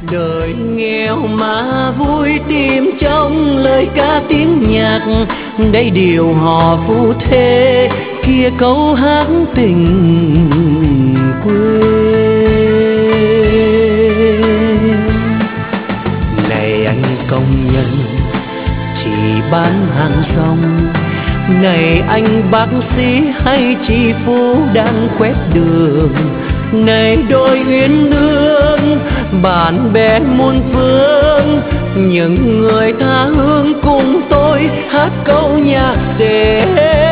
Đời nghèo mà vui tìm trong lời ca tiếng nhạc, đây điều hò phu thê, kia câu hát tình quê. Này anh công nhân chỉ bán hàng rong, này anh bác sĩ hay chi phu đang quét đường, này đôi uyên ương bạn bè muôn phương, những người tha hương cùng tôi hát câu nhạc để